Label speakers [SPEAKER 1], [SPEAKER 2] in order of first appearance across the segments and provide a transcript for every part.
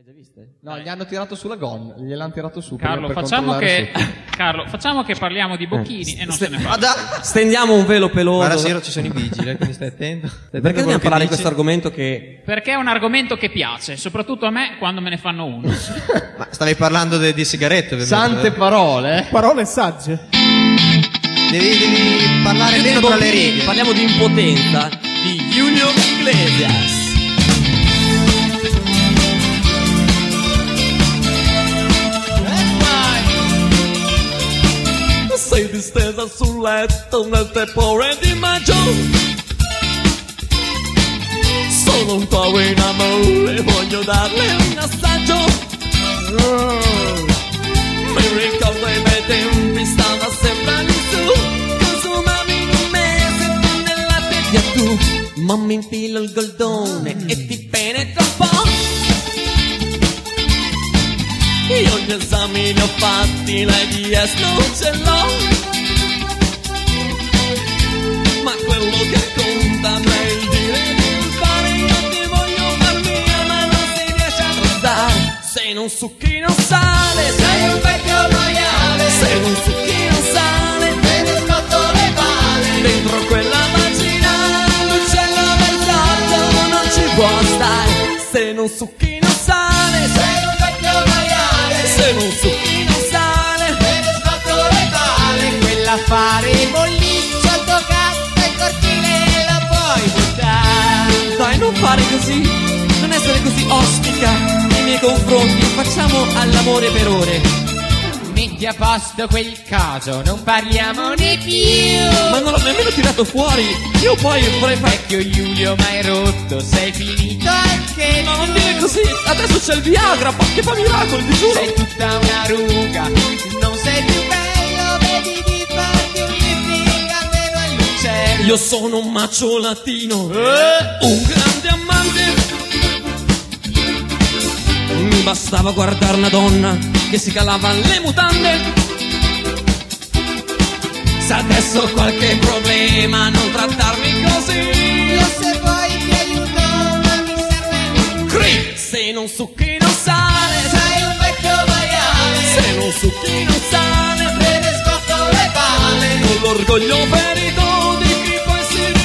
[SPEAKER 1] Hai già viste? No, gli hanno tirato sulla gonna, gliel'hanno tirato su.
[SPEAKER 2] Carlo, facciamo che parliamo di bocchini e non se ne parla.
[SPEAKER 3] Stendiamo un velo peloso.
[SPEAKER 1] Guarda, sera ci sono i vigili, quindi stai attento.
[SPEAKER 3] Perché dobbiamo parlare di questo argomento che...
[SPEAKER 2] Perché è un argomento che piace, soprattutto a me quando me ne fanno uno.
[SPEAKER 1] Ma stavi parlando di sigarette, ovviamente.
[SPEAKER 4] Sante parole.
[SPEAKER 5] Parole sagge.
[SPEAKER 1] Devi parlare meno tra le righe.
[SPEAKER 3] Parliamo di impotenza di Julio Iglesias. Sei distesa sul letto nel tepore di maggio. Sono un po' in amore, voglio darle un assaggio. Mi ricordo i bei tempi, stava sempre lì su. Consumavi in un mese nella tedia tu. Ma mi infilo il goldone e ti penetra un po'. Io gli esami ne ho fatti, lei di non ce l'ho. Ma quello che conta è il dire di fare. Io ti voglio far mia, ma non si riesce a trovare. Se non succhi non sale, sei un vecchio maiale. Se non succhi non sale, te ne scotto le pale. Dentro quella vagina l'uccello versato non ci può stare. Se non succhi non sale, sei un vecchio maiale. Se non succhi non sale, te ne scotto le pale.
[SPEAKER 4] Quella fare bolliccio al tuo cazzo e cortile la puoi buttare.
[SPEAKER 3] Dai, non fare così, non essere così ostica nei miei confronti. Facciamo all'amore per ore.
[SPEAKER 4] Metti a posto quel caso, non parliamone più.
[SPEAKER 3] Ma non l'ho nemmeno tirato fuori. Io poi vorrei fare...
[SPEAKER 4] Vecchio Giulio, ma hai rotto, sei finito anche.
[SPEAKER 3] No, non dire così, adesso c'è il Viagra, che fa miracoli, ti giuro.
[SPEAKER 4] Sei tutta una ruga, non sei più bello, vedi di farti un lifting almeno all'uccello.
[SPEAKER 3] Io sono un macio latino, un grande amante. Mi bastava guardare una donna che si calava le mutande. Se adesso ho qualche problema, non trattarmi così.
[SPEAKER 4] Io se vuoi ti aiuto, ma mi serve un
[SPEAKER 3] Cri! Se non succhi non sale,
[SPEAKER 4] sei un vecchio maiale.
[SPEAKER 3] se non succhi non sale,
[SPEAKER 4] Te ne scotto le pale.
[SPEAKER 3] con l'orgoglio ferito di chi poi si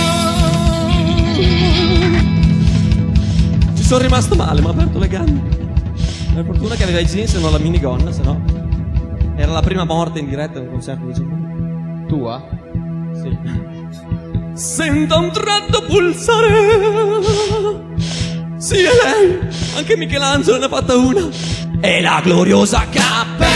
[SPEAKER 3] ribella. Ci sono rimasto male, mi ha aperto le gambe. Per fortuna che aveva i jeans e non la minigonna, se no era la prima morte in diretta a un concerto di Giappone.
[SPEAKER 1] Tua?
[SPEAKER 3] Sì. Sento un tratto pulsare. Sì, è lei. Anche Michelangelo ne ha fatta una. È la gloriosa Cappella.